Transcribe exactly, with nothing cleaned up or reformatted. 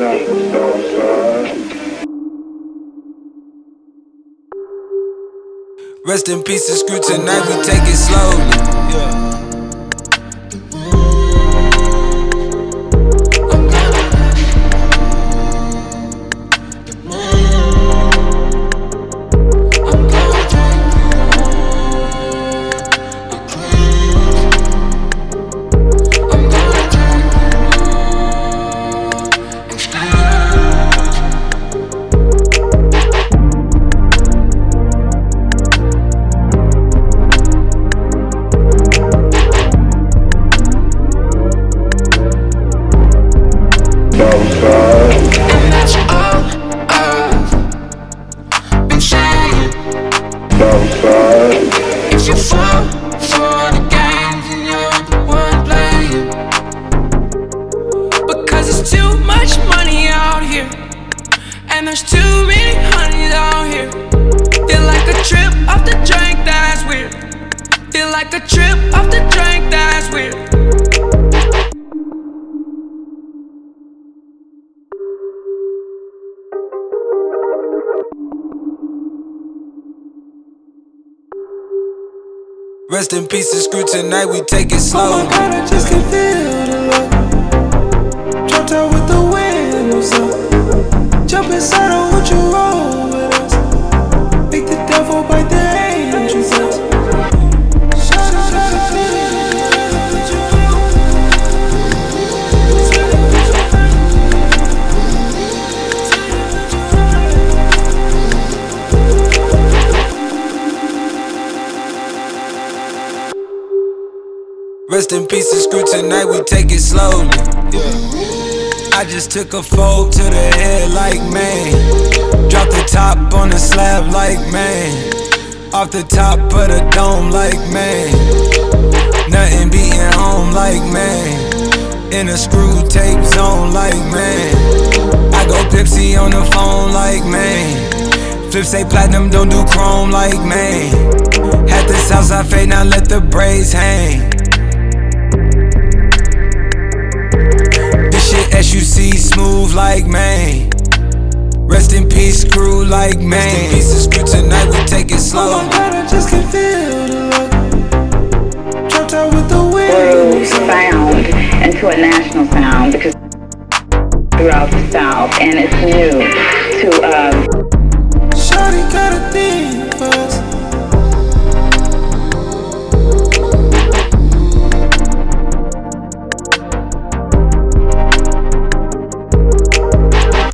Rest in peace and screw tonight, we take it slowly. Yeah. If you fall for the games and you're the one playing, because there's too much money out here and there's too many honeys out here. Feel like a trip off the drink, that's weird. Feel like a trip off the drink, that's weird. Rest in peace and screw tonight, we take it slow. Oh my God, I just can feel the love. Dropped out with the windows up. Jump inside, I want you roll with us. Make the devil bite the angels up. Rest in peace and screw tonight, we take it slowly. Yeah. I just took a fold to the head like man. Drop the top on the slab like man. Off the top of the dome like man. Nothing beating home like man. In a screw tape zone like man. I go Pepsi on the phone like man. Flip say platinum, don't do chrome like man. Had this house I fade, now let the braids hang. S U C smooth like man. Rest in peace, crew like man. Rest in peace and screw tonight, we take it slow. Oh my God, I just can feel the love. Dropped out with the wind. Sound into a national sound because throughout the South, and it's new to um,